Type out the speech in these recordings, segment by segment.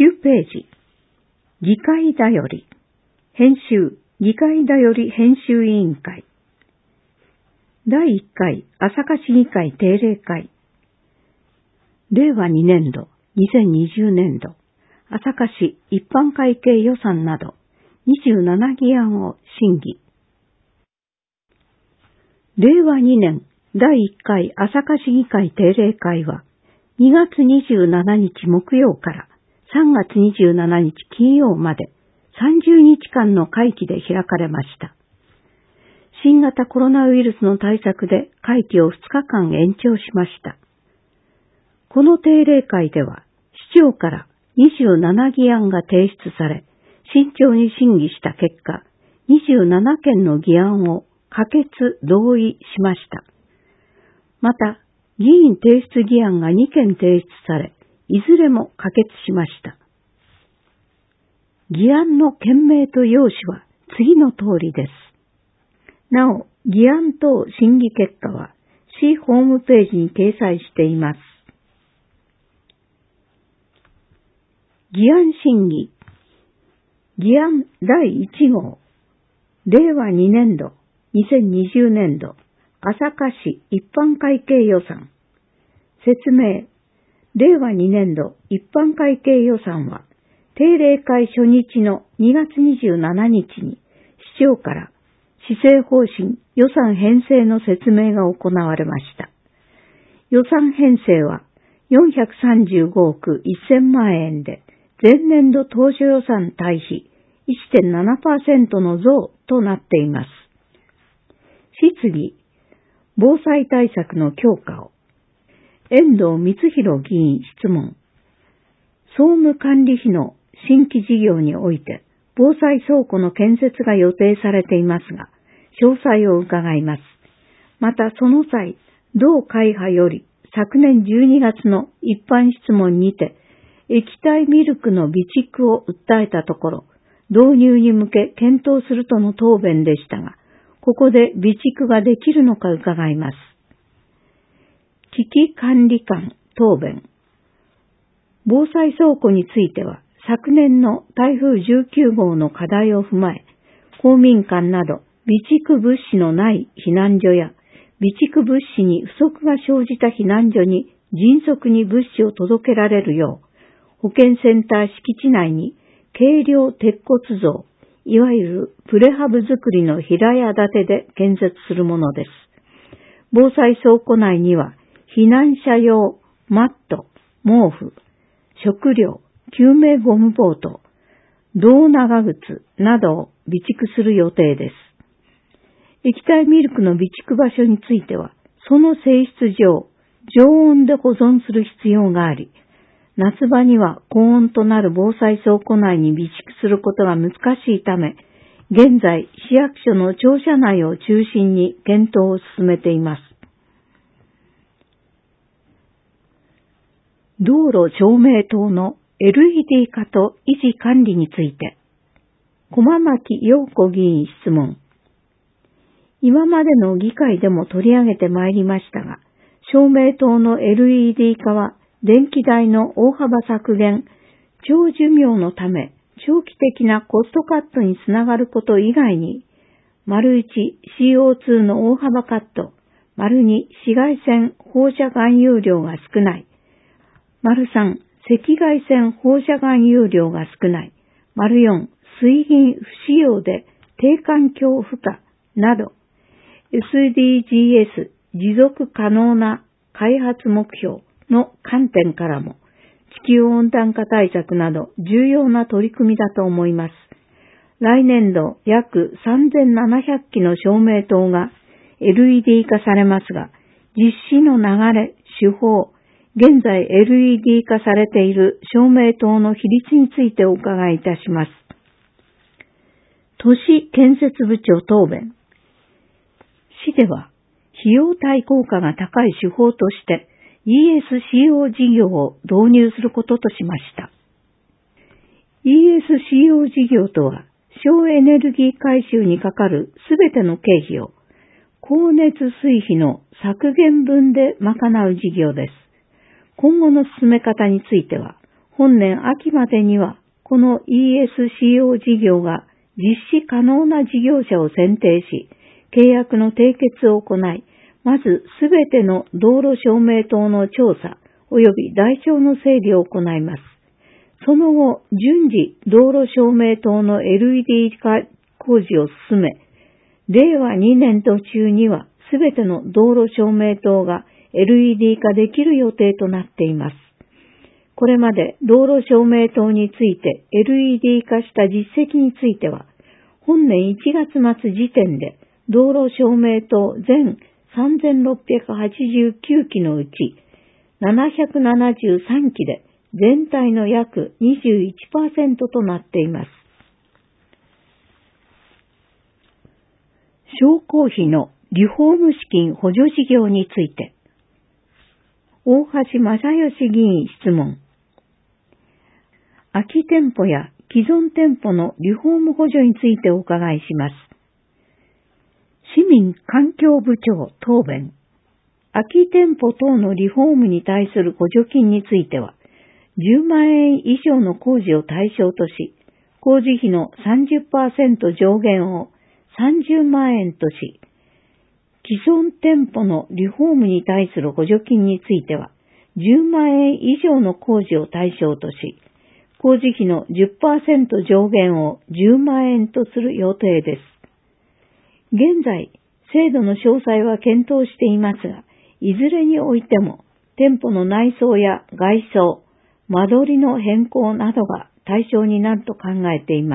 9ページ。議会だより。編集。議会だより編集委員会。第1回朝霞市議会定例会。令和2年度、2020年度、朝霞市一般会計予算など27議案を審議。令和2年第1回朝霞市議会定例会は2月27日木曜から3月27日金曜まで30日間の会期で開かれました。新型コロナウイルスの対策で会期を2日間延長しました。この定例会では市長から27議案が提出され、慎重に審議した結果、27件の議案を可決同意しました。また、議員提出議案が2件提出され、いずれも可決しました。議案の件名と要旨は次の通りです。なお、議案等審議結果は市ホームページに掲載しています。議案審議。議案第1号。令和2年度、2020年度、朝霞市一般会計予算。説明。令和2年度一般会計予算は、定例会初日の2月27日に市長から施政方針予算編成の説明が行われました。予算編成は435億1000万円で前年度当初予算対比 1.7% の増となっています。質疑、防災対策の強化を。遠藤光弘議員質問。総務管理費の新規事業において、防災倉庫の建設が予定されていますが、詳細を伺います。またその際、同会派より昨年12月の一般質問にて、液体ミルクの備蓄を訴えたところ、導入に向け検討するとの答弁でしたが、ここで備蓄ができるのか伺います。危機管理官答弁。防災倉庫については、昨年の台風19号の課題を踏まえ、公民館など備蓄物資のない避難所や、備蓄物資に不足が生じた避難所に迅速に物資を届けられるよう、保健センター敷地内に軽量鉄骨造、いわゆるプレハブ作りの平屋建てで建設するものです。防災倉庫内には避難者用マット、毛布、食料、救命ゴムボート、胴長靴などを備蓄する予定です。液体ミルクの備蓄場所については、その性質上、常温で保存する必要があり、夏場には高温となる防災倉庫内に備蓄することが難しいため、現在市役所の庁舎内を中心に検討を進めています。道路照明灯の LED 化と維持管理について、駒牧陽子議員質問。今までの議会でも取り上げてまいりましたが、照明灯の LED 化は電気代の大幅削減、長寿命のため長期的なコストカットにつながること以外に、1、CO2 の大幅カット、2、紫外線放射含有量が少ない、3、赤外線放射含有量が少ない、4、水銀不使用で低環境負荷など、SDGs 持続可能な開発目標の観点からも、地球温暖化対策など重要な取り組みだと思います。来年度約3700基の照明灯が LED 化されますが、実施の流れ、手法、現在 LED 化されている照明灯の比率についてお伺いいたします。都市建設部長答弁。市では費用対効果が高い手法として ESCO 事業を導入することとしました。ESCO 事業とは省エネルギー回収にかかるすべての経費を光熱水費の削減分で賄う事業です。今後の進め方については、 本年秋までには、この ESCO 事業が実施可能な事業者を選定し、契約の締結を行い、まずすべての道路照明灯の調査及び台帳の整理を行います。その後、順次道路照明灯の LED 化工事を進め、令和2年度中にはすべての道路照明灯が LED 化できる予定となっています。これまで道路照明灯について LED 化した実績については、本年1月末時点で道路照明灯全3689基のうち773基で全体の約 21% となっています。商工費のリフォーム資金補助事業について、大橋正義議員質問。空き店舗や既存店舗のリフォーム補助についてお伺いします。市民環境部長答弁。空き店舗等のリフォームに対する補助金については、10万円以上の工事を対象とし、工事費の 30% 上限を30万円とし、既存店舗のリフォームに対する補助金については、10万円以上の工事を対象とし、工事費の 10% 上限を10万円とする予定です。現在、制度の詳細は検討していますが、いずれにおいても、店舗の内装や外装、間取りの変更などが対象になると考えています。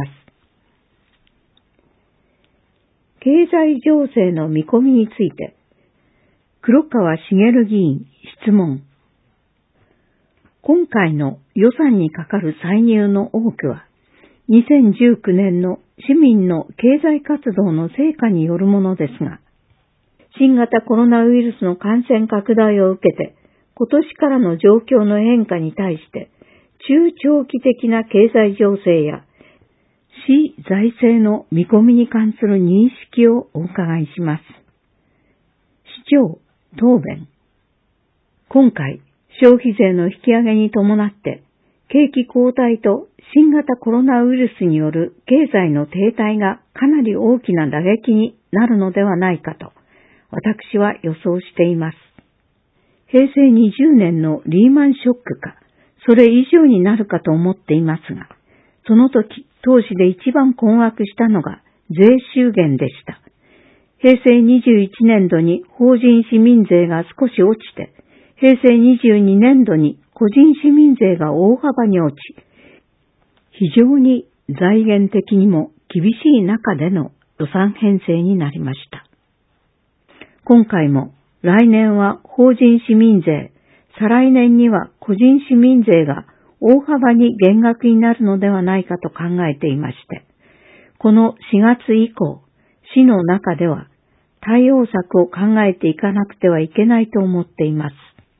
経済情勢の見込みについて、黒川茂議員質問。今回の予算にかかる歳入の多くは、2019年の市民の経済活動の成果によるものですが、新型コロナウイルスの感染拡大を受けて、今年からの状況の変化に対して、中長期的な経済情勢や市財政の見込みに関する認識をお伺いします。市長答弁。今回、消費税の引き上げに伴って、景気後退と新型コロナウイルスによる経済の停滞がかなり大きな打撃になるのではないかと、私は予想しています。平成20年のリーマンショックか、それ以上になるかと思っていますが、その時、当時で一番困惑したのが税収減でした。平成21年度に法人市民税が少し落ちて、平成22年度に個人市民税が大幅に落ち、非常に財源的にも厳しい中での予算編成になりました。今回も来年は法人市民税、再来年には個人市民税が大幅に減額になるのではないかと考えていまして、この4月以降、市の中では対応策を考えていかなくてはいけないと思っています。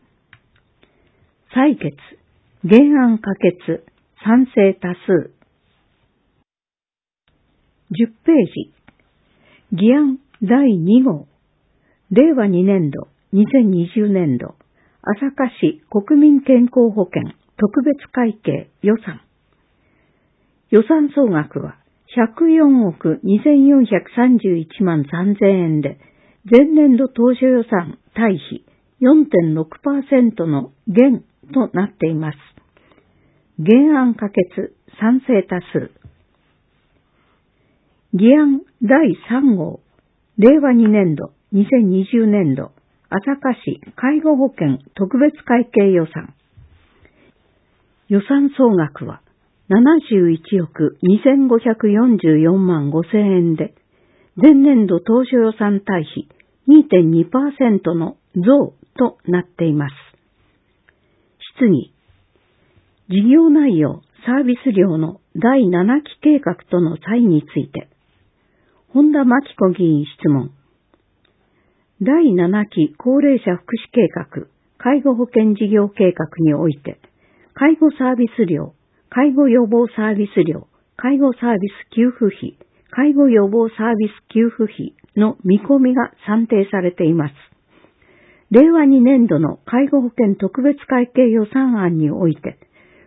採決、原案可決、賛成多数。10ページ。議案第2号。令和2年度、2020年度、朝霞市国民健康保険特別会計予算。予算総額は104億2431万3000円で、前年度当初予算対比 4.6% の減となっています。原案可決、賛成多数。議案第3号。令和2年度、2020年度、朝霞市介護保険特別会計予算。予算総額は71億2544万5000円で、前年度当初予算対比 2.2% の増となっています。質疑。事業内容、サービス量の第7期計画との差異について、本田真紀子議員質問。第7期高齢者福祉計画、介護保険事業計画において、介護サービス料、介護予防サービス料、介護サービス給付費、介護予防サービス給付費の見込みが算定されています。令和2年度の介護保険特別会計予算案において、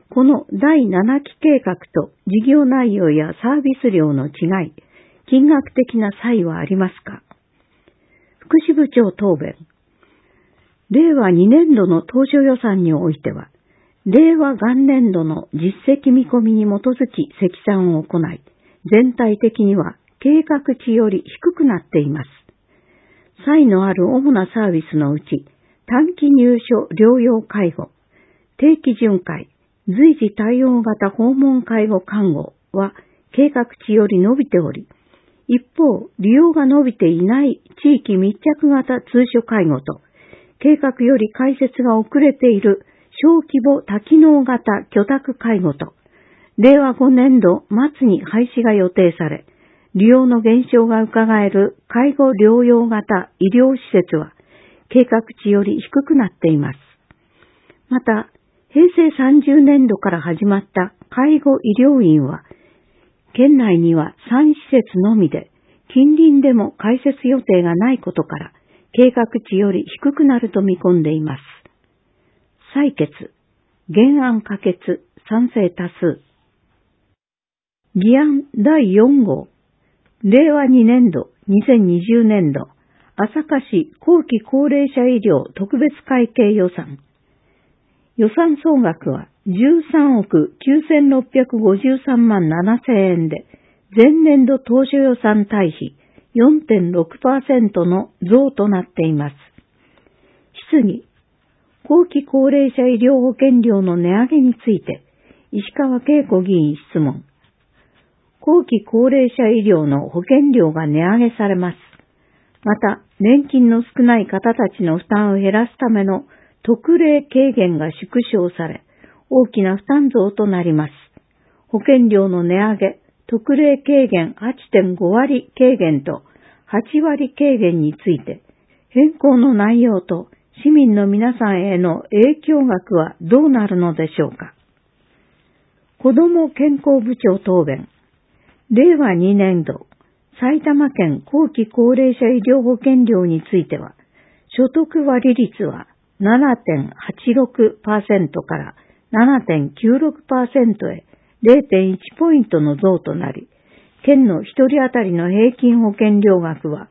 この第7期計画と事業内容やサービス量の違い、金額的な差異はありますか？福祉部長答弁。令和2年度の当初予算においては、令和元年度の実績見込みに基づき積算を行い、全体的には計画値より低くなっています。差異のある主なサービスのうち、短期入所療養介護、定期巡回、随時対応型訪問介護看護は計画値より伸びており、一方、利用が伸びていない地域密着型通所介護と、計画より開設が遅れている小規模多機能型居宅介護と、令和5年度末に廃止が予定され、利用の減少が伺える介護療養型医療施設は、計画値より低くなっています。また、平成30年度から始まった介護医療院は、県内には3施設のみで、近隣でも開設予定がないことから、計画値より低くなると見込んでいます。採決、原案可決、賛成多数。議案第4号、令和2年度、2020年度、朝霞市後期高齢者医療特別会計予算。予算総額は13億9653万7000円で、前年度当初予算対比 4.6% の増となっています。質疑、後期高齢者医療保険料の値上げについて、石川恵子議員質問。後期高齢者医療の保険料が値上げされます。また、年金の少ない方たちの負担を減らすための特例軽減が縮小され、大きな負担増となります。保険料の値上げ、特例軽減 8.5 割軽減と8割軽減について、変更の内容と市民の皆さんへの影響額はどうなるのでしょうか。子ども健康部長答弁。令和2年度、埼玉県後期高齢者医療保険料については、所得割率は 7.86% から 7.96% へ 0.1 ポイントの増となり、県の一人当たりの平均保険料額は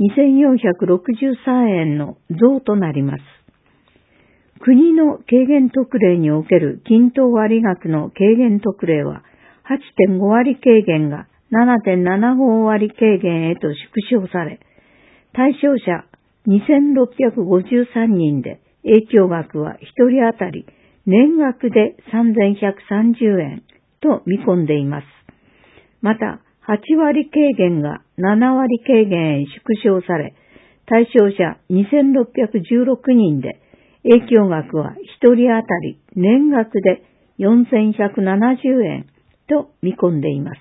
2463円の増となります。国の軽減特例における均等割額の軽減特例は 8.5 割軽減が 7.75 割軽減へと縮小され、対象者2653人で影響額は一人当たり年額で3130円と見込んでいます。また、8割軽減が7割軽減へ縮小され、対象者2616人で影響額は一人当たり年額で4170円と見込んでいます。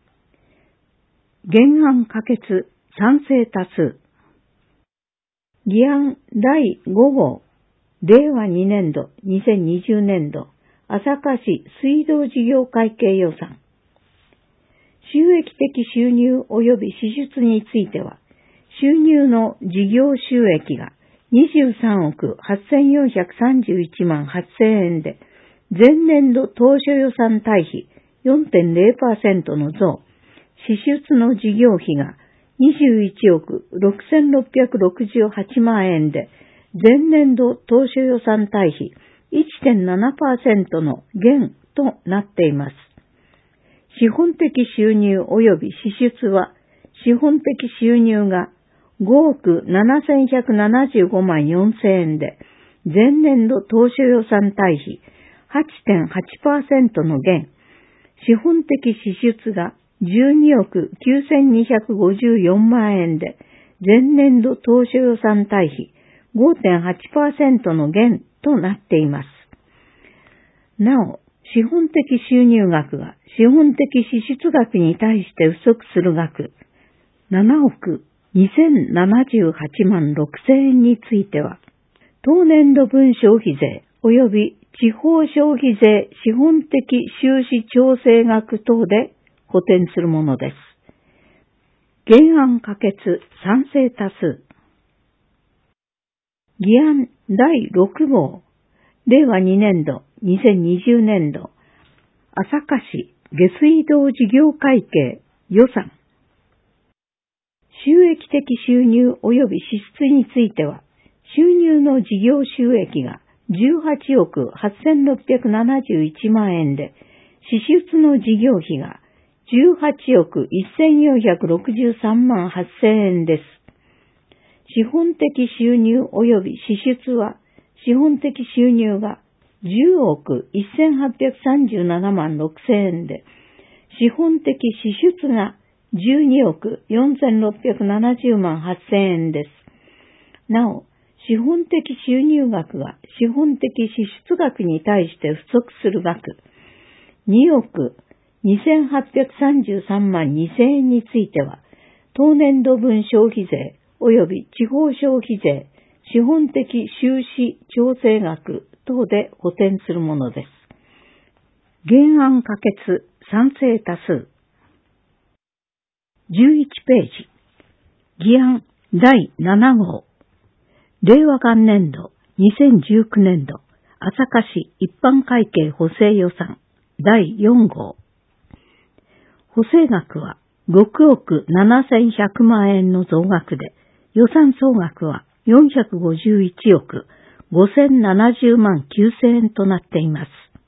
原案可決、賛成多数。議案第5号、令和2年度、2020年度、朝霞市水道事業会計予算。収益的収入及び支出については、収入の事業収益が23億8431万8000円で、前年度当初予算対比 4.0% の増、支出の事業費が21億6668万円で、前年度当初予算対比 1.7% の減となっています。資本的収入及び支出は、資本的収入が5億7175万4000円で、前年度当初予算対比 8.8% の減、資本的支出が12億9254万円で、前年度当初予算対比 5.8% の減となっています。なお、資本的収入額が資本的支出額に対して不足する額、7億2078万6000円については、当年度分消費税及び地方消費税資本的収支調整額等で補填するものです。原案可決、賛成多数。議案第6号、令和2年度、2020年度、 朝霞市下水道事業会計予算。収益的収入及び支出については、収入の事業収益が18億8671万円で、支出の事業費が18億1463万8000円です。資本的収入及び支出は、資本的収入が10億1837万6000円で、資本的支出が12億4670万8000円です。なお、資本的収入額が資本的支出額に対して不足する額、2億2833万2000円については、当年度分消費税及び地方消費税、資本的収支調整額等で補填するものです。原案可決、賛成多数。11ページ。議案第7号。令和元年度2019年度朝霞市一般会計補正予算第4号。補正額は6億7100万円の増額で、予算総額は451億5070万9000円となっています。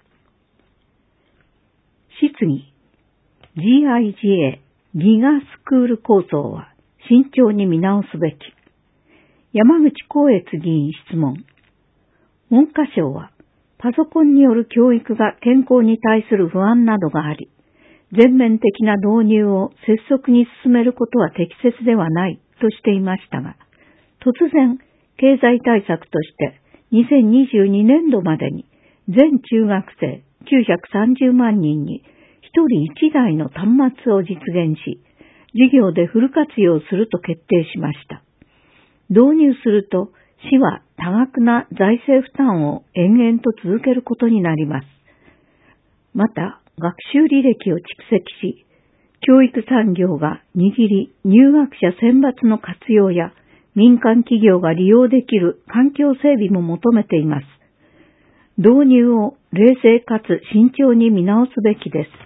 質疑。GIGA ギガスクール構想は慎重に見直すべき。山口光悦議員質問。文科省はパソコンによる教育が健康に対する不安などがあり、全面的な導入を拙速に進めることは適切ではないとしていましたが、突然経済対策として2022年度までに全中学生930万人に1人1台の端末を実現し、授業でフル活用すると決定しました。導入すると、市は多額な財政負担を延々と続けることになります。また、学習履歴を蓄積し、教育産業が握り、入学者選抜の活用や民間企業が利用できる環境整備も求めています。導入を冷静かつ慎重に見直すべきです。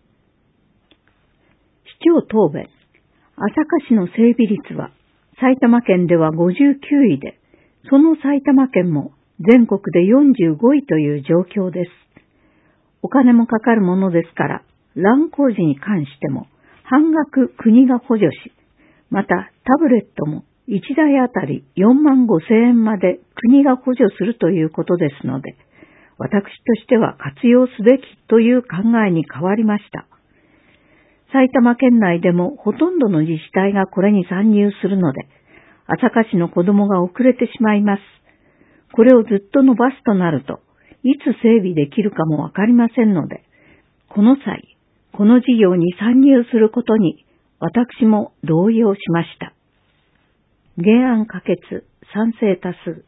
市長答弁。朝霞市の整備率は埼玉県では59位で、その埼玉県も全国で45位という状況です。お金もかかるものですから、欄工事に関しても半額国が補助し、またタブレットも1台あたり4万5千円まで国が補助するということですので、私としては活用すべきという考えに変わりました。埼玉県内でもほとんどの自治体がこれに参入するので、朝霞市の子供が遅れてしまいます。これをずっと伸ばすとなると、いつ整備できるかもわかりませんので、この際、この事業に参入することに私も同意をしました。原案可決、賛成多数。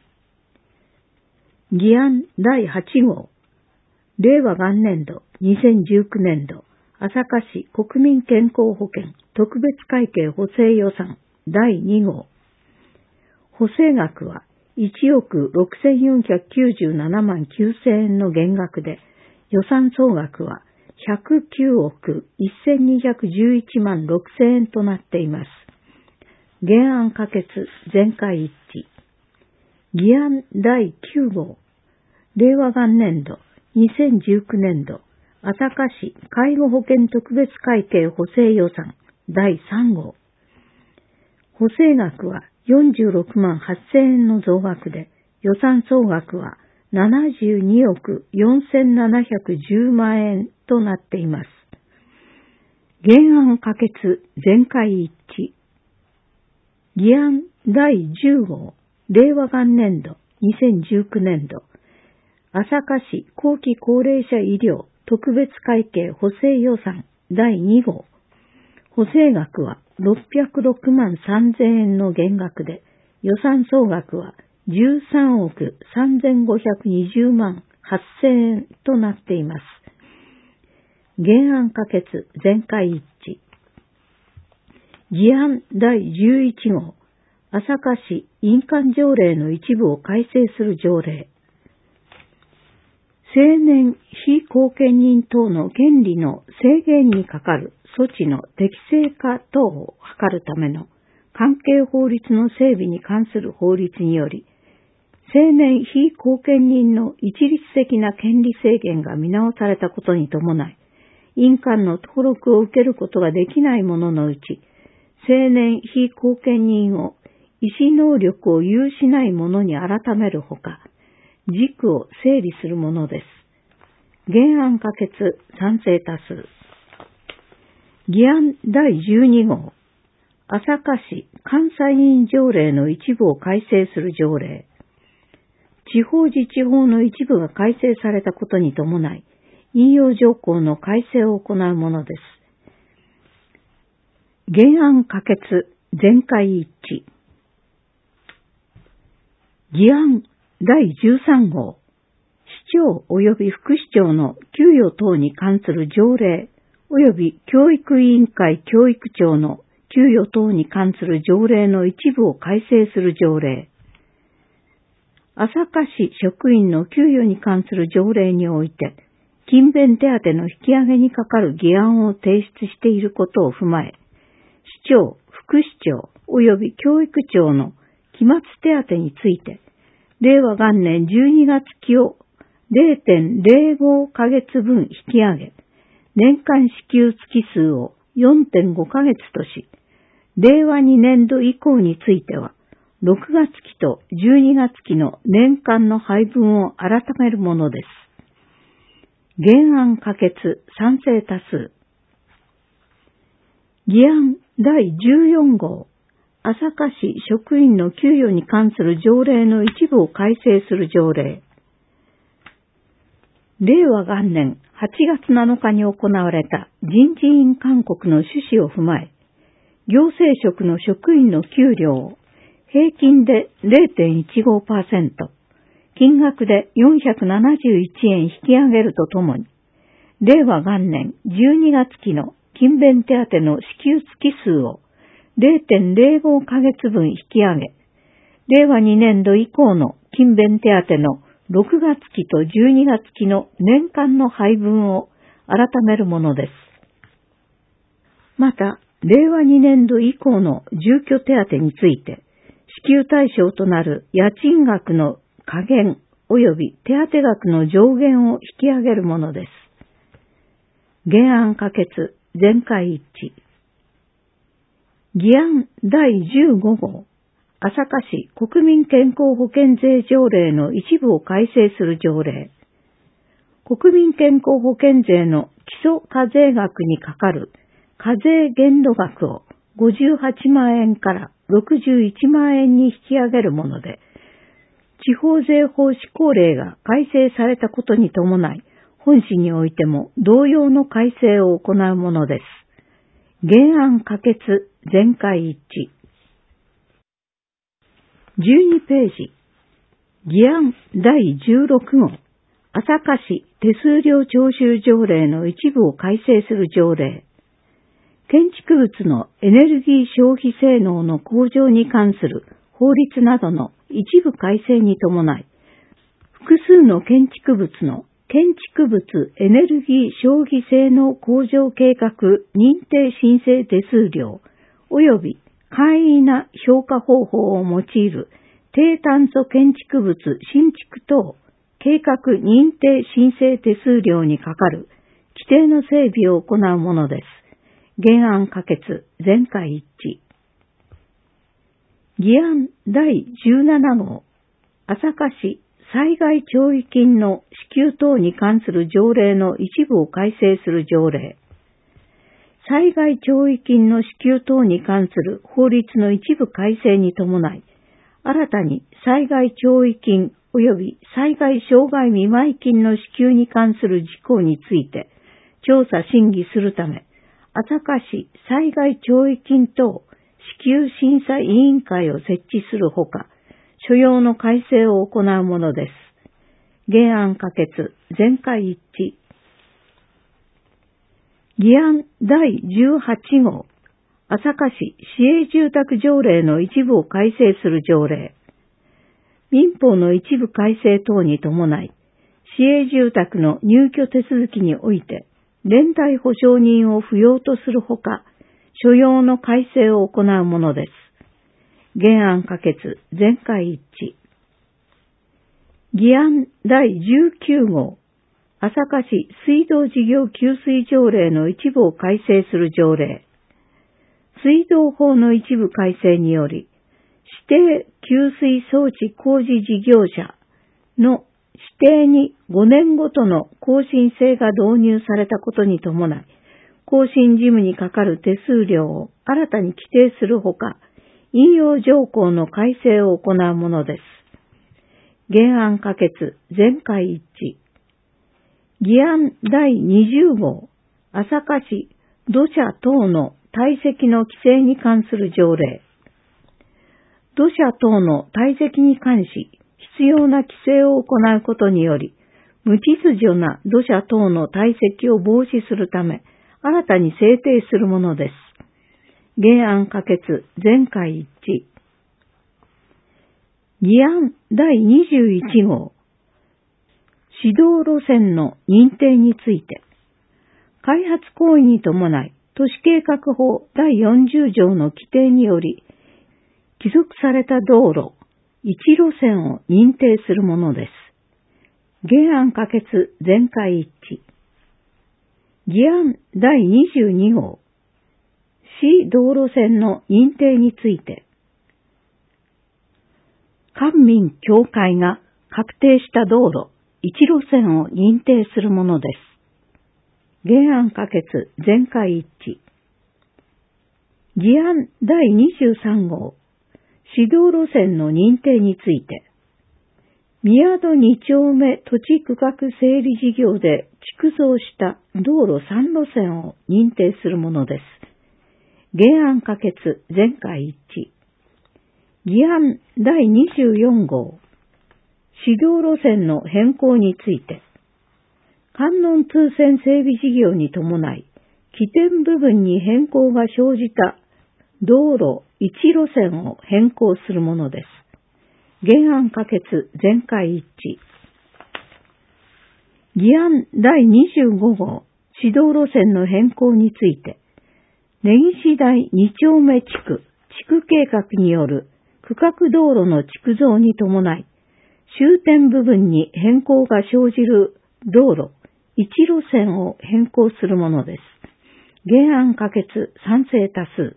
議案第8号。令和元年度2019年度朝霞市国民健康保険特別会計補正予算第2号。補正額は1億6497万9000円の減額で、予算総額は109億1211万6000円となっています。原案可決、全会一致。議案第9号。令和元年度2019年度朝霞市介護保険特別会計補正予算第3号。補正額は46万8000円の増額で、予算総額は72億4710万円となっています。原案可決、全会一致。議案第10号。令和元年度2019年度朝霞市後期高齢者医療特別会計補正予算第2号。補正額は606万3000円の減額で、予算総額は13億3520万8000円となっています。原案可決、全会一致。議案第11号。朝霞市印鑑条例の一部を改正する条例。 青年非後見人等の権利の制限にかかる措置の適正化等を図るための関係法律の整備に関する法律により、青年非後見人の一律的な権利制限が見直されたことに伴い、印鑑の登録を受けることができない者のうち、青年非後見人を意思能力を有しない者に改めるほか、軸を整理するものです。原案可決賛成多数。議案第12号、朝霞市監査委員条例の一部を改正する条例。地方自治法の一部が改正されたことに伴い、引用条項の改正を行うものです。原案可決全会一致。議案第13号、市長及び副市長の給与等に関する条例及び教育委員会教育長の給与等に関する条例の一部を改正する条例。朝霞市職員の給与に関する条例において、勤勉手当の引き上げにかかる議案を提出していることを踏まえ、市長、副市長及び教育長の期末手当について、令和元年12月期を 0.05 ヶ月分引き上げ、年間支給月数を 4.5 ヶ月とし、令和2年度以降については、6月期と12月期の年間の配分を改めるものです。原案可決賛成多数。議案第14号、朝霞市職員の給与に関する条例の一部を改正する条例。令和元年8月7日に行われた人事院勧告の趣旨を踏まえ、行政職の職員の給料を平均で 0.15%、金額で471円引き上げるとともに、令和元年12月期の勤勉手当の支給月数を 0.05 ヶ月分引き上げ、令和2年度以降の勤勉手当の6月期と12月期の年間の配分を改めるものです。また、令和2年度以降の住居手当について、支給対象となる家賃額の下限及び手当額の上限を引き上げるものです。原案可決全会一致。議案第15号、朝霞市国民健康保険税条例の一部を改正する条例。国民健康保険税の基礎課税額にかかる課税限度額を58万円から61万円に引き上げるもので、地方税法施行令が改正されたことに伴い、本市においても同様の改正を行うものです。原案可決全会一致。12ページ。議案第16号、朝霞市手数料徴収条例の一部を改正する条例。建築物のエネルギー消費性能の向上に関する法律などの一部改正に伴い、複数の建築物の建築物エネルギー消費性能向上計画認定申請手数料及び簡易な評価方法を用いる低炭素建築物新築等計画認定申請手数料にかかる規定の整備を行うものです。原案可決全会一致。議案第17号、朝霞市災害弔慰金の支給等に関する条例の一部を改正する条例。災害弔慰金の支給等に関する法律の一部改正に伴い、新たに災害弔慰金及び災害障害見舞金の支給に関する事項について調査審議するため、朝霞市災害弔慰金等支給審査委員会を設置するほか、所要の改正を行うものです。原案可決全会一致。議案第18号、朝霞市市営住宅条例の一部を改正する条例。民法の一部改正等に伴い、 市営住宅の入居手続きにおいて、連帯保証人を不要とするほか、所要の改正を行うものです。原案可決、全会一致。議案第19号、朝霞市水道事業給水条例の一部を改正する条例。水道法の一部改正により、指定給水装置工事事業者の指定に5年ごとの更新制が導入されたことに伴い、更新事務にかかる手数料を新たに規定するほか、引用条項の改正を行うものです。原案可決、全会一致。議案第20号、朝霞市土砂等の堆積の規制に関する条例。土砂等の堆積に関し、必要な規制を行うことにより、無秩序な土砂等の堆積を防止するため、新たに制定するものです。原案可決、全会一致。議案第21号、指導路線の認定について、開発行為に伴い、都市計画法第40条の規定により、帰属された道路、1路線を認定するものです。原案可決、全会一致。議案第22号、市道路線の認定について、官民協会が確定した道路、1路線を認定するものです。原案可決、全会一致。議案第23号、市道路線の認定について、宮戸2丁目土地区画整理事業で築造した道路3路線を認定するものです。原案可決、全会一致。議案第24号、市道路線の変更について、関門通線整備事業に伴い、起点部分に変更が生じた道路1路線を変更するものです。原案可決、全会一致。議案第25号、市道路線の変更について、根岸台2丁目地区計画による区画道路の築造に伴い、終点部分に変更が生じる道路1路線を変更するものです。原案可決、賛成多数。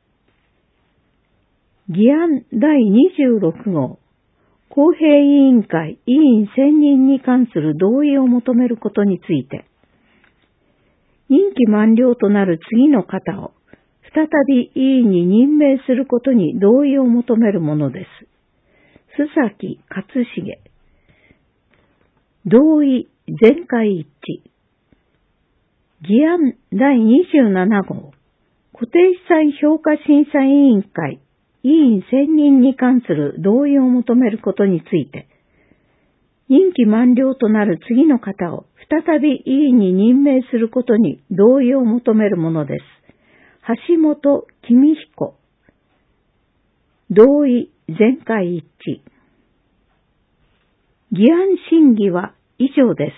議案第26号、公平委員会委員選任に関する同意を求めることについて、任期満了となる次の方を再び委員に任命することに同意を求めるものです。須崎勝重。同意、全会一致。議案第27号、固定資産評価審査委員会委員選任に関する同意を求めることについて、任期満了となる次の方を再び委員に任命することに同意を求めるものです。橋本公彦。同意、全会一致。議案審議は以上です。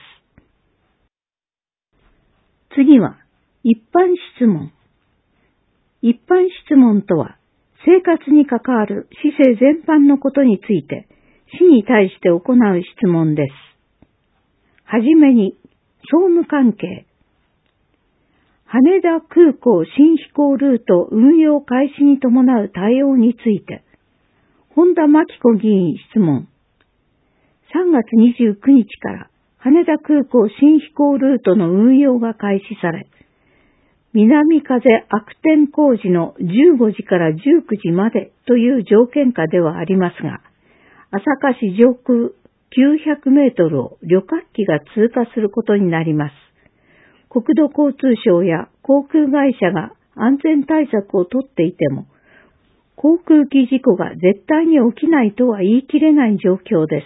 次は、一般質問。一般質問とは、生活に関わる市政全般のことについて、市に対して行う質問です。はじめに、総務関係。羽田空港新飛行ルート運用開始に伴う対応について、本田真紀子議員質問。3月29日から羽田空港新飛行ルートの運用が開始され、南風悪天工事の15時から19時までという条件下ではありますが、朝霞市上空900メートルを旅客機が通過することになります。国土交通省や航空会社が安全対策をとっていても、航空機事故が絶対に起きないとは言い切れない状況です。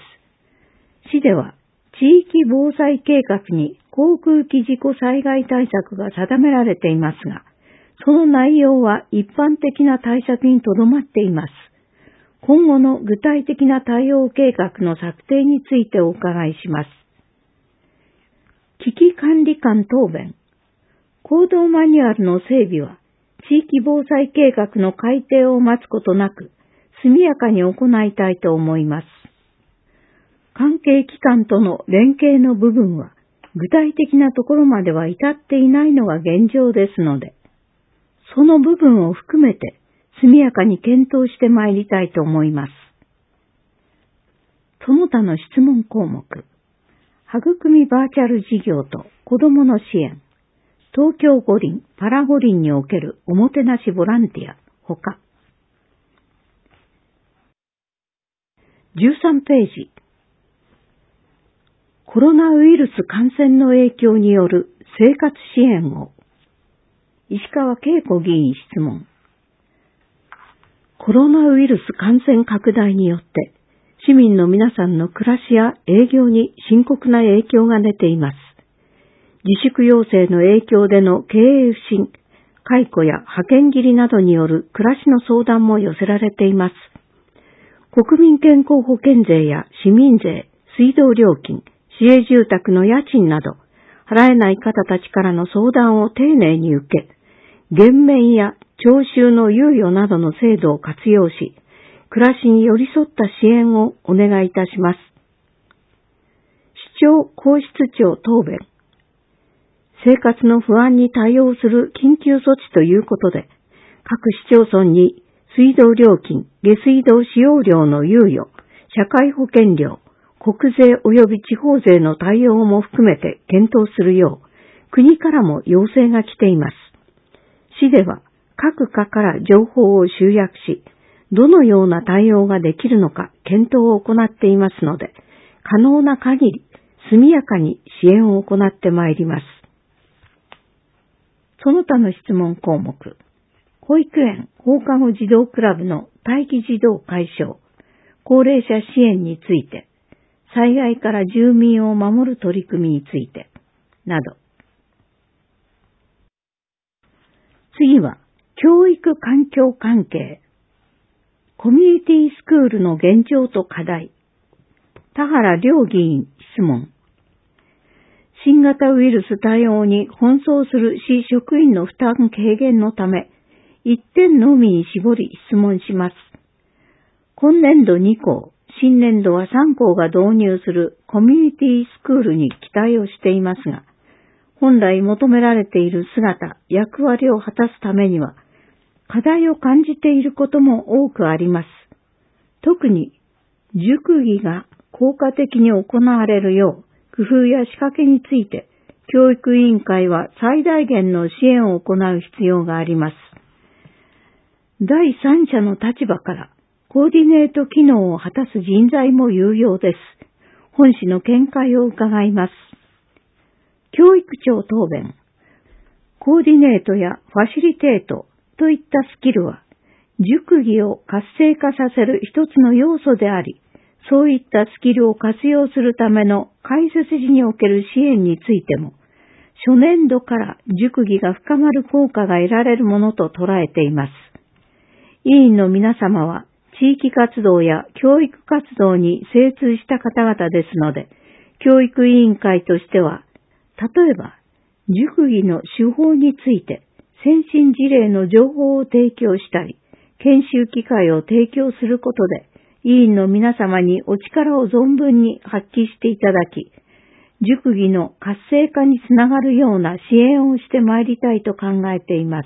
市では地域防災計画に航空機事故災害対策が定められていますが、その内容は一般的な対策にとどまっています。今後の具体的な対応計画の策定についてお伺いします。 危機管理官答弁。行動マニュアルの整備は、地域防災計画の改定を待つことなく、速やかに行いたいと思います。関係機関との連携の部分は、具体的なところまでは至っていないのが現状ですので、その部分を含めて速やかに検討してまいりたいと思います。その他の質問項目、育みバーチャル事業と子どもの支援、東京五輪、パラ五輪におけるおもてなしボランティア、ほか。13ページ。コロナウイルス感染の影響による生活支援を。石川恵子議員質問。コロナウイルス感染拡大によって、市民の皆さんの暮らしや営業に深刻な影響が出ています。自粛要請の影響での経営不振、解雇や派遣切りなどによる暮らしの相談も寄せられています。国民健康保険税や市民税、水道料金、市営住宅の家賃など、払えない方たちからの相談を丁寧に受け、減免や徴収の猶予などの制度を活用し、暮らしに寄り添った支援をお願いいたします。市長皇室長答弁。生活の不安に対応する緊急措置ということで、各市町村に水道料金、下水道使用料の猶予、社会保険料、国税及び地方税の対応も含めて検討するよう、国からも要請が来ています。市では各課から情報を集約し、どのような対応ができるのか検討を行っていますので、可能な限り速やかに支援を行ってまいります。その他の質問項目、保育園放課後児童クラブの待機児童解消、高齢者支援について、災害から住民を守る取り組みについて、など。次は、教育環境関係。コミュニティスクールの現状と課題。田原良議員質問。新型ウイルス対応に奔走する市職員の負担軽減のため、一点のみに絞り質問します。今年度2校、新年度は3校が導入するコミュニティスクールに期待をしていますが、本来求められている姿、役割を果たすためには、課題を感じていることも多くあります。特に、塾技が効果的に行われるよう、工夫や仕掛けについて、教育委員会は最大限の支援を行う必要があります。第三者の立場から、コーディネート機能を果たす人材も有用です。本市の見解を伺います。教育庁答弁。コーディネートやファシリテートといったスキルは、塾技を活性化させる一つの要素であり、そういったスキルを活用するための開設時における支援についても、初年度から塾技が深まる効果が得られるものと捉えています。委員の皆様は、地域活動や教育活動に精通した方々ですので、教育委員会としては、例えば、塾技の手法について、先進事例の情報を提供したり、研修機会を提供することで、委員の皆様にお力を存分に発揮していただき、塾技の活性化につながるような支援をしてまいりたいと考えています。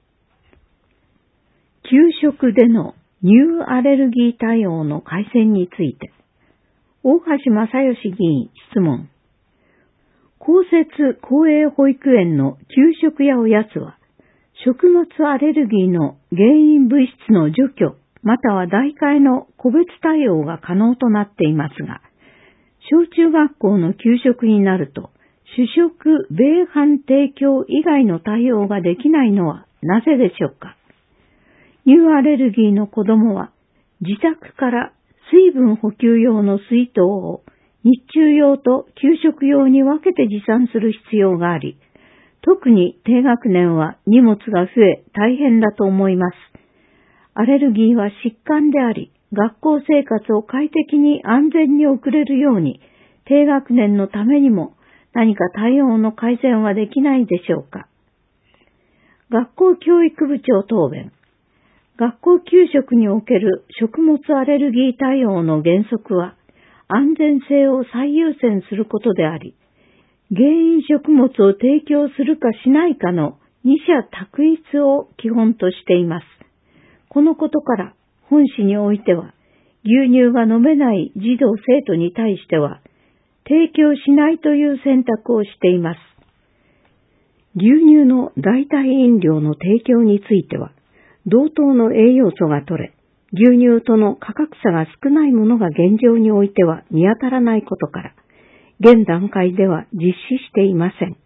給食での乳アレルギー対応の改善について、大橋正義議員質問。公設公営保育園の給食やおやつは、食物アレルギーの原因物質の除去、または代替の個別対応が可能となっていますが、小中学校の給食になると、主食米飯提供以外の対応ができないのはなぜでしょうか。乳アレルギーの子どもは、自宅から水分補給用の水筒を日中用と給食用に分けて持参する必要があり、特に低学年は荷物が増え大変だと思います。アレルギーは疾患であり、学校生活を快適に安全に送れるように、低学年のためにも何か対応の改善はできないでしょうか。学校教育部長答弁。学校給食における食物アレルギー対応の原則は安全性を最優先することであり、原因食物を提供するかしないかの二者択一を基本としています。このことから本誌においては、牛乳が飲めない児童生徒に対しては、提供しないという選択をしています。牛乳の代替飲料の提供については、同等の栄養素が取れ、牛乳との価格差が少ないものが現状においては見当たらないことから、現段階では実施していません。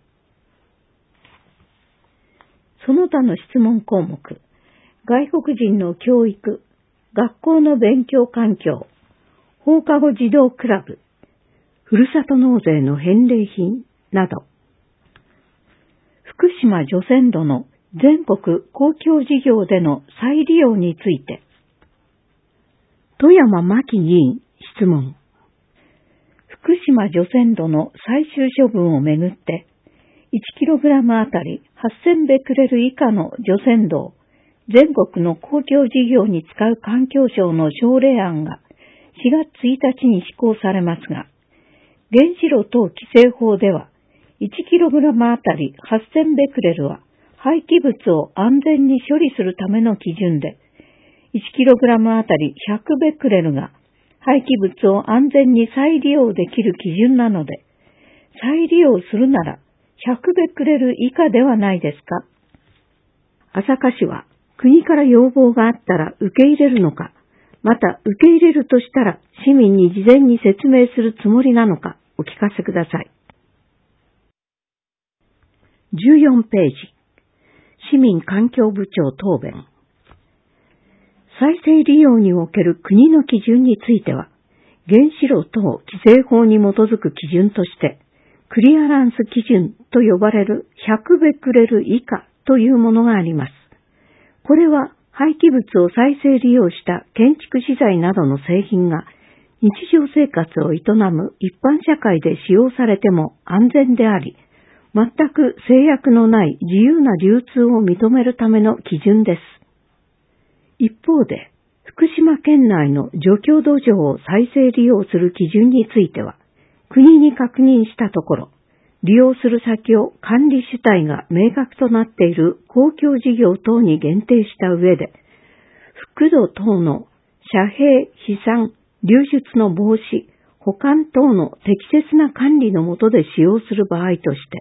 その他の質問項目、外国人の教育、学校の勉強環境、放課後児童クラブ、ふるさと納税の返礼品など、福島除染土の全国公共事業での再利用について、富山真紀議員質問。福島除染土の最終処分をめぐって、1kg あたり8000ベクレル以下の除染土を全国の公共事業に使う環境省の省令案が4月1日に施行されますが、原子炉等規制法では 1kg あたり8000ベクレルは廃棄物を安全に処理するための基準で、1kg あたり100ベクレルが廃棄物を安全に再利用できる基準なので、再利用するなら100ベクレル以下ではないですか。朝霞市は国から要望があったら受け入れるのか、また受け入れるとしたら市民に事前に説明するつもりなのかお聞かせください。14ページ。市民環境部長答弁。再生利用における国の基準については、原子炉等規制法に基づく基準として、クリアランス基準と呼ばれる100ベクレル以下というものがあります。これは廃棄物を再生利用した建築資材などの製品が日常生活を営む一般社会で使用されても安全であり、全く制約のない自由な流通を認めるための基準です。一方で、福島県内の除去土壌を再生利用する基準については、国に確認したところ、利用する先を管理主体が明確となっている公共事業等に限定した上で、覆土等の遮蔽、飛散、流出の防止、保管等の適切な管理の下で使用する場合として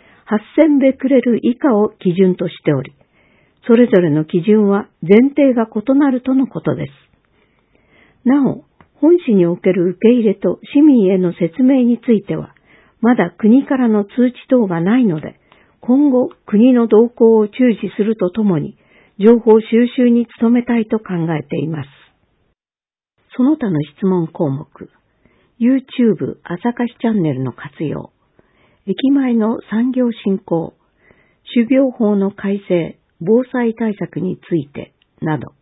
、8000ベクレル以下を基準としており、それぞれの基準は前提が異なるとのことです。なお、本市における受け入れと市民への説明については、まだ国からの通知等がないので、今後国の動向を注視するとともに、情報収集に努めたいと考えています。その他の質問項目、YouTube 朝霞市チャンネルの活用、駅前の産業振興、種苗法の改正、防災対策についてなど、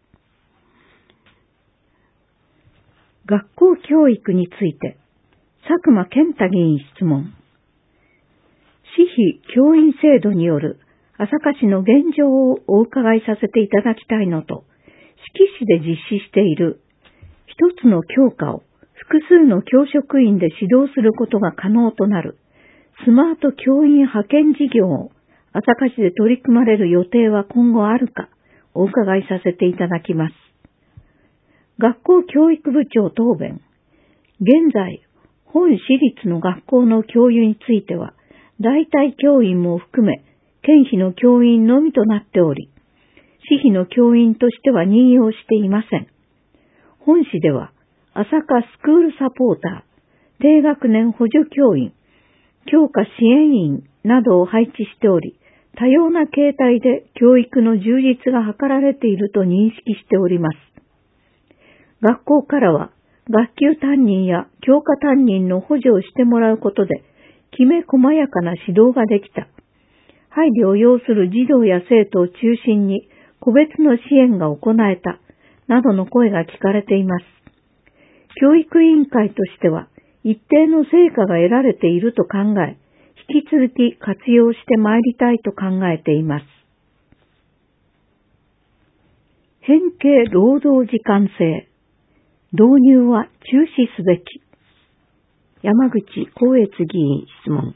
学校教育について佐久間健太議員質問。市費教員制度による朝霞市の現状をお伺いさせていただきたいのと、志木市で実施している一つの教科を複数の教職員で指導することが可能となるスマート教員派遣事業を朝霞市で取り組まれる予定は今後あるかお伺いさせていただきます。学校教育部長答弁。現在、本市立の学校の教諭については、代替教員も含め、県費の教員のみとなっており、市費の教員としては任用していません。本市では、朝霞スクールサポーター、低学年補助教員、教科支援員などを配置しており、多様な形態で教育の充実が図られていると認識しております。学校からは、学級担任や教科担任の補助をしてもらうことで、きめ細やかな指導ができた。配慮を要する児童や生徒を中心に個別の支援が行えた、などの声が聞かれています。教育委員会としては、 一定の成果が得られていると考え、引き続き活用してまいりたいと考えています。変形労働時間制。導入は中止すべき。山口光悦議員質問。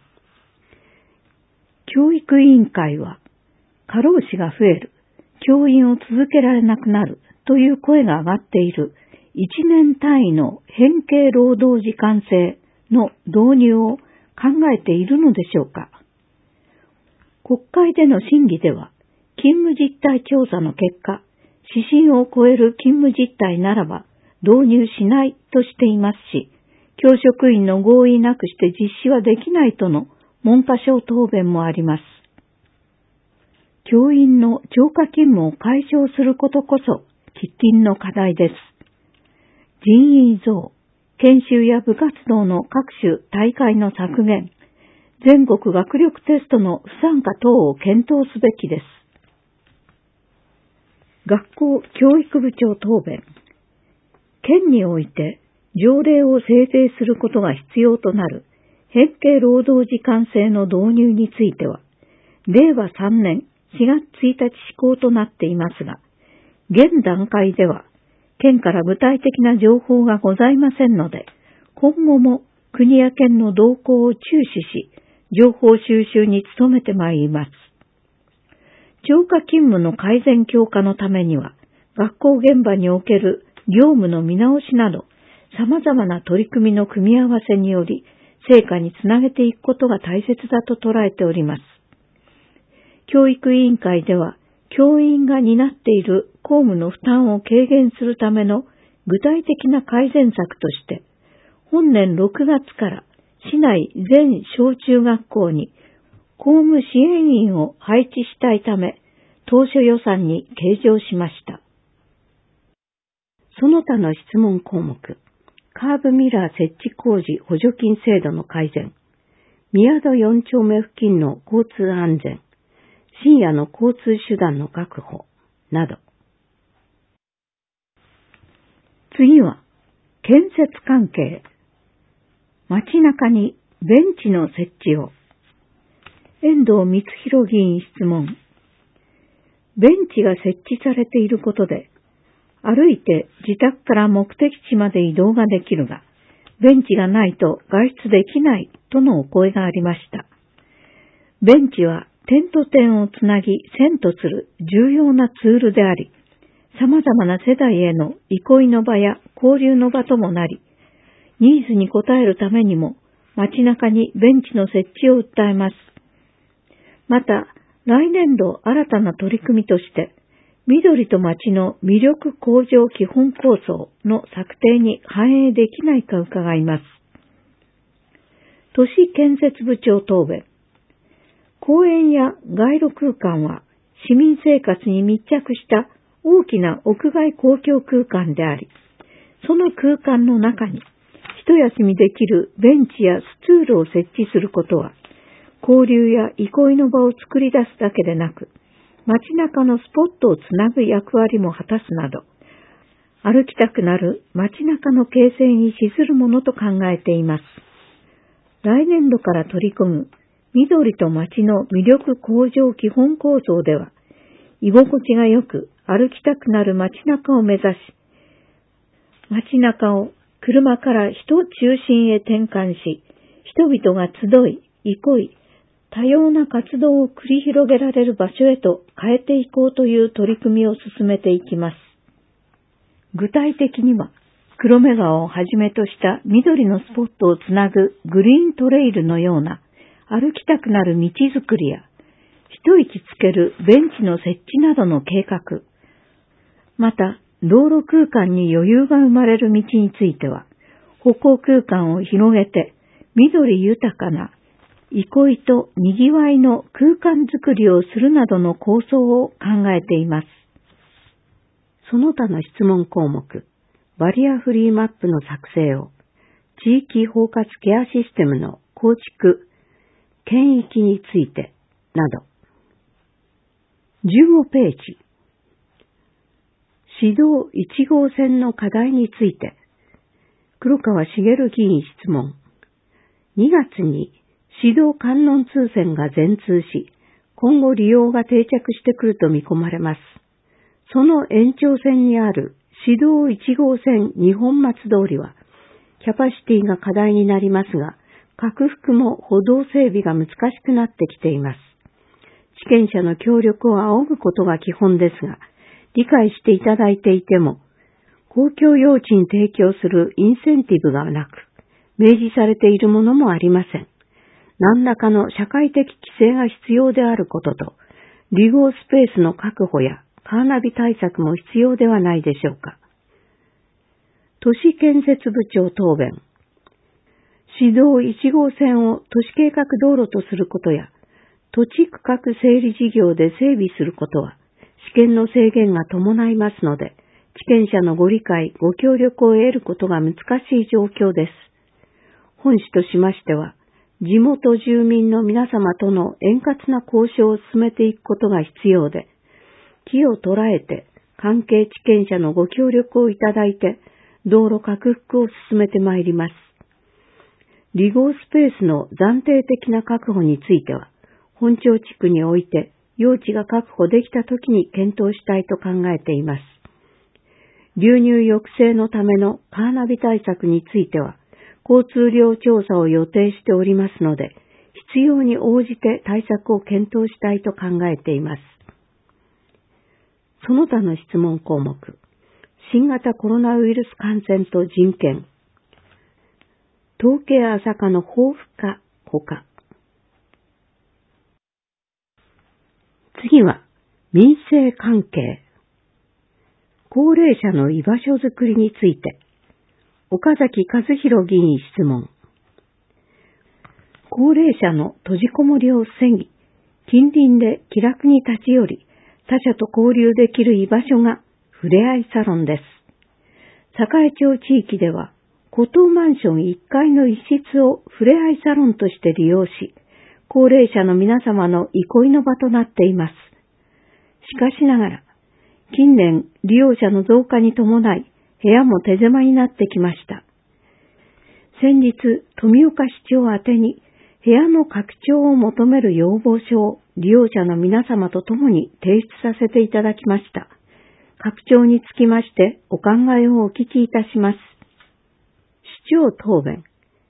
教育委員会は、過労死が増える、教員を続けられなくなるという声が上がっている1年単位の変形労働時間制の導入を考えているのでしょうか。国会での審議では、勤務実態調査の結果、指針を超える勤務実態ならば導入しないとしていますし、教職員の合意なくして実施はできないとの文科省答弁もあります。教員の超過勤務を解消することこそ喫緊の課題です。人員増、研修や部活動の各種大会の削減、全国学力テストの不参加等を検討すべきです。学校教育部長答弁。県において条例を制定することが必要となる変形労働時間制の導入については、令和3年4月1日施行となっていますが、現段階では県から具体的な情報がございませんので、今後も国や県の動向を注視し、情報収集に努めてまいります。超過勤務の改善強化のためには、学校現場における業務の見直しなど、様々な取り組みの組み合わせにより、成果につなげていくことが大切だと捉えております。教育委員会では、教員が担っている公務の負担を軽減するための具体的な改善策として、本年6月から市内全小中学校に公務支援員を配置したいため、当初予算に計上しました。その他の質問項目、カーブミラー設置工事補助金制度の改善、宮戸4丁目付近の交通安全、深夜の交通手段の確保など。次は、建設関係。街中にベンチの設置を。遠藤光弘議員質問。ベンチが設置されていることで、歩いて自宅から目的地まで移動ができるが、ベンチがないと外出できないとのお声がありました。ベンチは点と点をつなぎ線とする重要なツールであり、様々な世代への憩いの場や交流の場ともなり、ニーズに応えるためにも街中にベンチの設置を訴えます。また、来年度新たな取り組みとして、緑と街の魅力向上基本構想の策定に反映できないか伺います。都市建設部長答弁。公園や街路空間は市民生活に密着した大きな屋外公共空間であり、その空間の中に一休みできるベンチやスツールを設置することは、交流や憩いの場を作り出すだけでなく、街中のスポットをつなぐ役割も果たすなど、歩きたくなる街中の形成に資するものと考えています。来年度から取り込む緑と街の魅力向上基本構想では、居心地が良く歩きたくなる街中を目指し、街中を車から人中心へ転換し、人々が集い、憩い、多様な活動を繰り広げられる場所へと変えていこうという取り組みを進めていきます。具体的には、黒目川をはじめとした緑のスポットをつなぐグリーントレイルのような歩きたくなる道づくりや、一息つけるベンチの設置などの計画、また道路空間に余裕が生まれる道については、歩行空間を広げて緑豊かな憩いと賑わいの空間づくりをするなどの構想を考えています。その他の質問項目、バリアフリーマップの作成を、地域包括ケアシステムの構築、県域について、など。15ページ。市道1号線の課題について、 黒川茂議員質問。2月に指導観音通線が全通し、今後利用が定着してくると見込まれます。その延長線にある市道1号線二本松通りは、キャパシティが課題になりますが、拡幅も歩道整備が難しくなってきています。地権者の協力を仰ぐことが基本ですが、理解していただいていても、公共用地に提供するインセンティブがなく、明示されているものもありません。何らかの社会的規制が必要であることと、利合スペースの確保やカーナビ対策も必要ではないでしょうか。都市建設部長答弁。市道1号線を都市計画道路とすることや、土地区画整理事業で整備することは、私権の制限が伴いますので、地権者のご理解、ご協力を得ることが難しい状況です。本市としましては、地元住民の皆様との円滑な交渉を進めていくことが必要で、機を捉えて関係地権者のご協力をいただいて、道路拡幅を進めてまいります。利合スペースの暫定的な確保については、本町地区において用地が確保できたときに検討したいと考えています。流入抑制のためのカーナビ対策については、交通量調査を予定しておりますので、必要に応じて対策を検討したいと考えています。その他の質問項目。新型コロナウイルス感染と人権。統計朝霞の豊富化、ほか。次は、民生関係。高齢者の居場所づくりについて。岡崎和弘議員質問。高齢者の閉じこもりを防ぎ、近隣で気楽に立ち寄り、他者と交流できる居場所がふれあいサロンです。栄町地域では、古島マンション1階の一室をふれあいサロンとして利用し、高齢者の皆様の憩いの場となっています。しかしながら、近年利用者の増加に伴い、部屋も手狭になってきました。先日、富岡市長宛てに部屋の拡張を求める要望書を利用者の皆様と共に提出させていただきました。拡張につきましてお考えをお聞きいたします。市長答弁。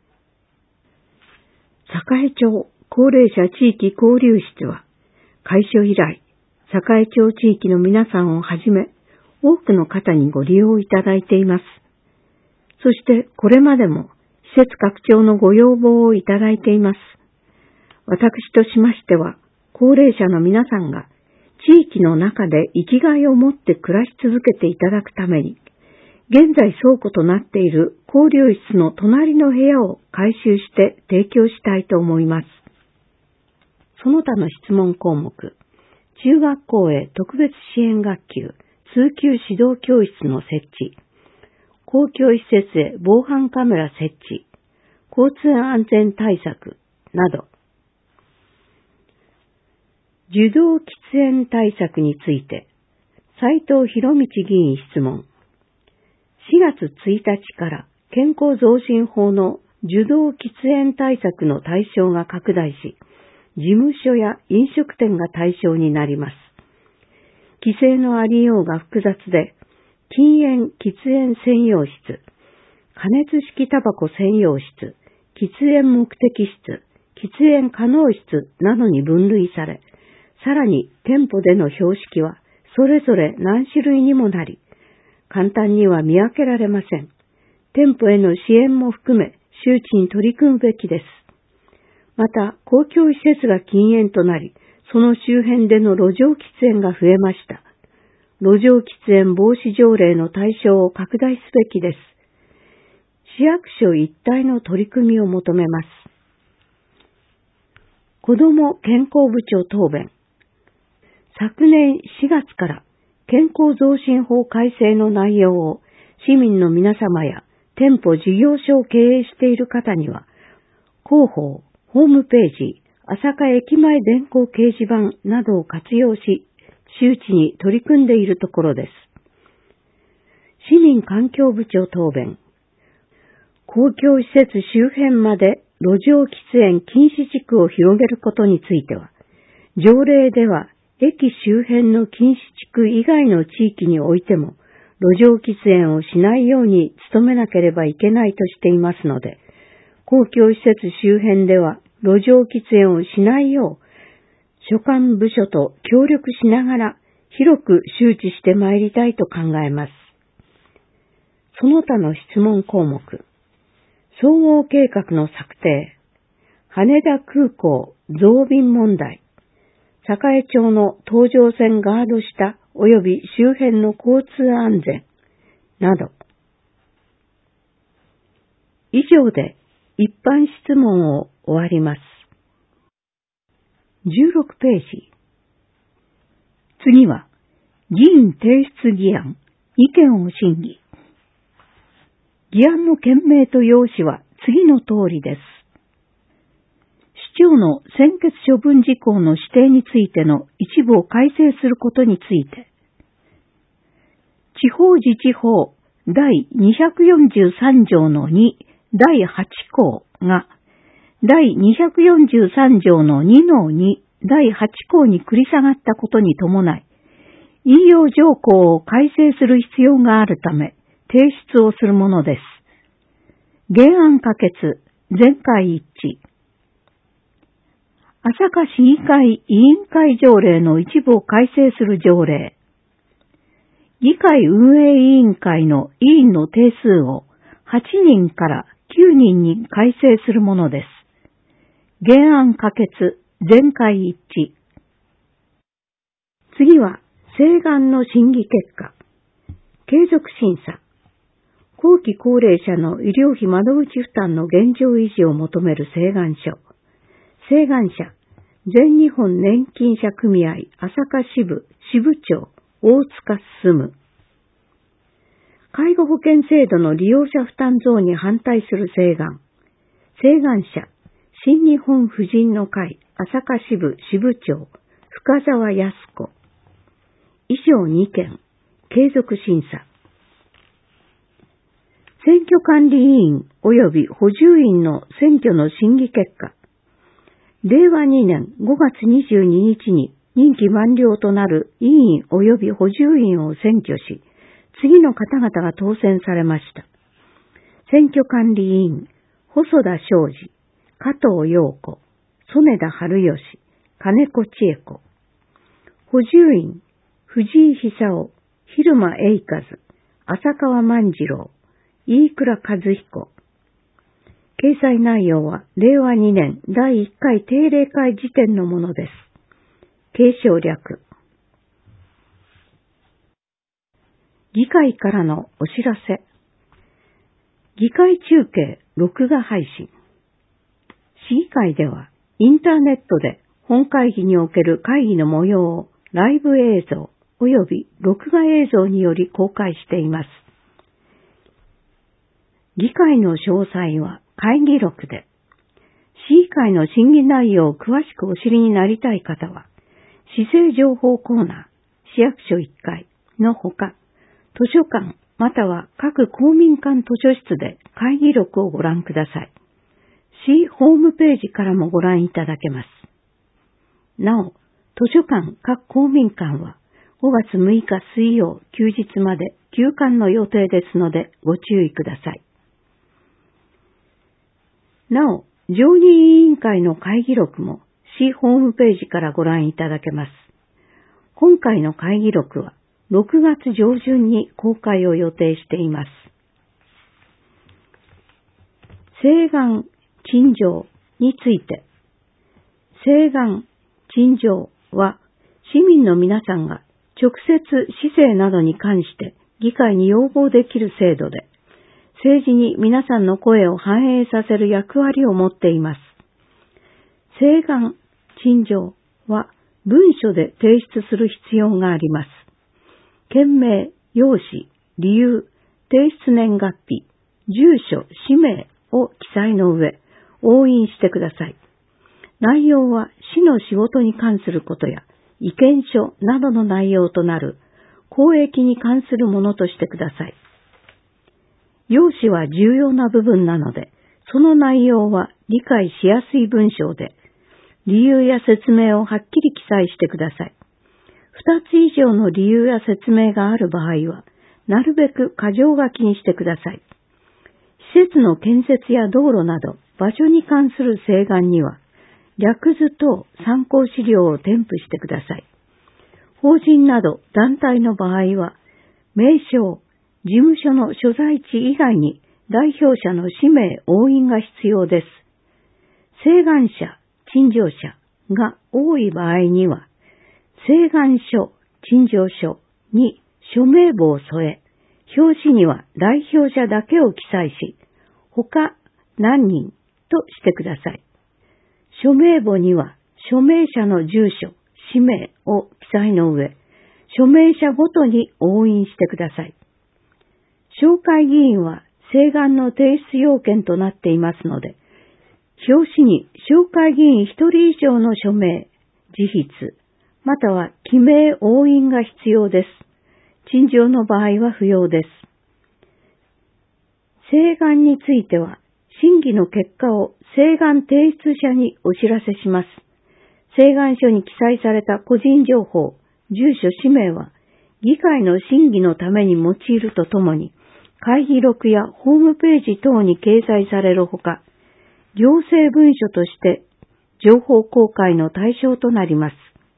栄町高齢者地域交流室は、開所以来、栄町地域の皆さんをはじめ、多くの方にご利用いただいています。そしてこれまでも施設拡張のご要望をいただいています。私としましては、高齢者の皆さんが地域の中で生きがいを持って暮らし続けていただくために、現在倉庫となっている交流室の隣の部屋を改修して提供したいと思います。その他の質問項目、中学校へ特別支援学級、通級指導教室の設置、公共施設へ防犯カメラ設置、交通安全対策など、受動喫煙対策について、斉藤博道議員質問。4月1日から健康増進法の受動喫煙対策の対象が拡大し、事務所や飲食店が対象になります。規制のありようが複雑で、禁煙・喫煙専用室、加熱式タバコ専用室、喫煙目的室、喫煙可能室などに分類され、さらに店舗での標識はそれぞれ何種類にもなり、簡単には見分けられません。店舗への支援も含め周知に取り組むべきです。また、公共施設が禁煙となり、その周辺での路上喫煙が増えました。路上喫煙防止条例の対象を拡大すべきです。市役所一体の取り組みを求めます。子ども健康部長答弁。昨年4月から健康増進法改正の内容を市民の皆様や店舗事業所を経営している方には、広報、ホームページ、朝霞駅前電光掲示板などを活用し、周知に取り組んでいるところです。市民環境部長答弁。 公共施設周辺まで路上喫煙禁止地区を広げることについては、条例では駅周辺の禁止地区以外の地域においても路上喫煙をしないように努めなければいけないとしていますので、公共施設周辺では路上喫煙をしないよう所管部署と協力しながら広く周知してまいりたいと考えます。その他の質問項目、総合計画の策定、羽田空港増便問題、栄町の東上線ガード下及び周辺の交通安全など。以上で一般質問を終わります。16ページ。次は、議員提出議案、意見を審議。議案の件名と要旨は次の通りです。市長の専決処分事項の指定についての一部を改正することについて、地方自治法第243条の2第8項が第243条の2の2第8項に繰り下がったことに伴い、引用条項を改正する必要があるため提出をするものです。原案可決、全会一致。朝霞市議会委員会条例の一部を改正する条例。議会運営委員会の委員の定数を8人から9人に改正するものです。原案可決、全会一致。次は、請願の審議結果。継続審査。後期高齢者の医療費窓口負担の現状維持を求める請願書。請願者、全日本年金者組合朝霞支部支部長大塚進。介護保険制度の利用者負担増に反対する請願。請願者、新日本婦人の会朝霞支部支部長深澤康子。以上2件、継続審査。選挙管理委員及び補充員の選挙の審議結果。令和2年5月22日に任期満了となる委員及び補充員を選挙し、次の方々が当選されました。選挙管理委員、細田昌司、加藤陽子、曽根田春吉、金子千恵子。補充員、藤井久夫、蛭間栄和、浅川万次郎、飯倉和彦。掲載内容は令和2年第1回定例会時点のものです。継承略。議会からのお知らせ。議会中継録画配信。市議会ではインターネットで本会議における会議の模様をライブ映像及び録画映像により公開しています。議会の詳細は会議録で、市議会の審議内容を詳しくお知りになりたい方は、市政情報コーナー、市役所1階のほか、図書館または各公民館図書室で会議録をご覧ください。市ホームページからもご覧いただけます。なお、図書館各公民館は5月6日水曜休日まで休館の予定ですのでご注意ください。なお、常任委員会の会議録も市ホームページからご覧いただけます。今回の会議録は6月上旬に公開を予定しています。請願、陳情について、請願、陳情は市民の皆さんが直接市政などに関して議会に要望できる制度で、政治に皆さんの声を反映させる役割を持っています。請願、陳情は文書で提出する必要があります。件名、用紙、理由、提出年月日、住所、氏名を記載の上、押印してください。内容は市の仕事に関することや意見書などの内容となる公益に関するものとしてください。 要旨は重要な部分なので、その内容は理解しやすい文章で、理由や説明をはっきり記載してください。2つ以上の理由や説明がある場合は、なるべく箇条書きにしてください。施設の建設や道路など、場所に関する請願には、略図等参考資料を添付してください。法人など団体の場合は、名称、事務所の所在地以外に代表者の氏名押印が必要です。請願者、陳情者が多い場合には、請願書、陳情書に署名簿を添え、表紙には代表者だけを記載し、他何人としてください。署名簿には署名者の住所、氏名を記載の上、署名者ごとに押印してください。紹介議員は請願の提出要件となっていますので、表紙に紹介議員1人以上の署名、自筆、または記名押印が必要です。陳情の場合は不要です。請願については、審議の結果を請願提出者にお知らせします。請願書に記載された個人情報、住所、氏名は、議会の審議のために用いるとともに、会議録やホームページ等に掲載されるほか、行政文書として情報公開の対象となります。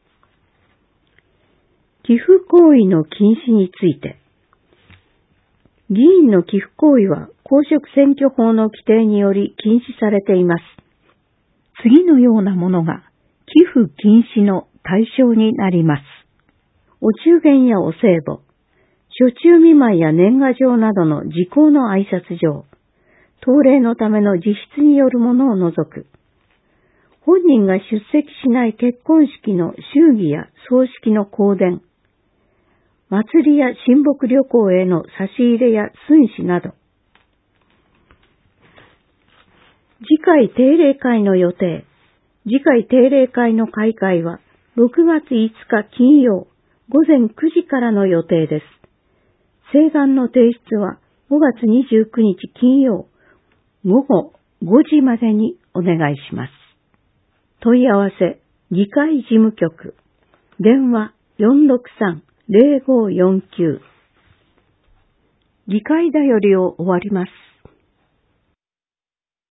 寄付行為の禁止について、議員の寄付行為は公職選挙法の規定により禁止されています。次のようなものが寄付禁止の対象になります。お中元やお歳暮、暑中見舞いや年賀状などの時効の挨拶状、当礼のための自筆によるものを除く。本人が出席しない結婚式の祝儀や葬式の香典、祭りや親睦旅行への差し入れや寸志など。次回定例会の予定。次回定例会の開会は6月5日金曜午前9時からの予定です。請願の提出は5月29日金曜午後5時までにお願いします。問い合わせ、議会事務局、電話463-0549。議会だよりを終わります。